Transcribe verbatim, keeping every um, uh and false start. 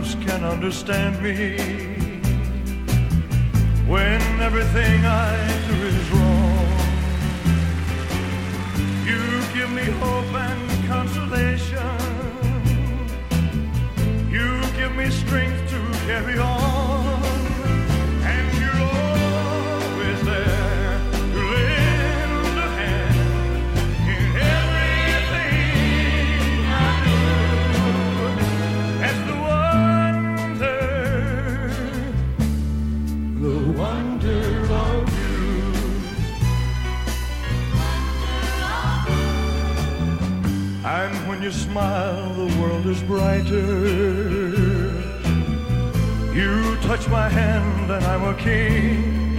else can understand me when everything I do is wrong. You give me hope and consolation. You give me strength to carry on. And you're always there to lend a hand in everything I do. That's the wonder, the wonder of you. And when you smile, the world is brighter. You touch my hand and I'm a king.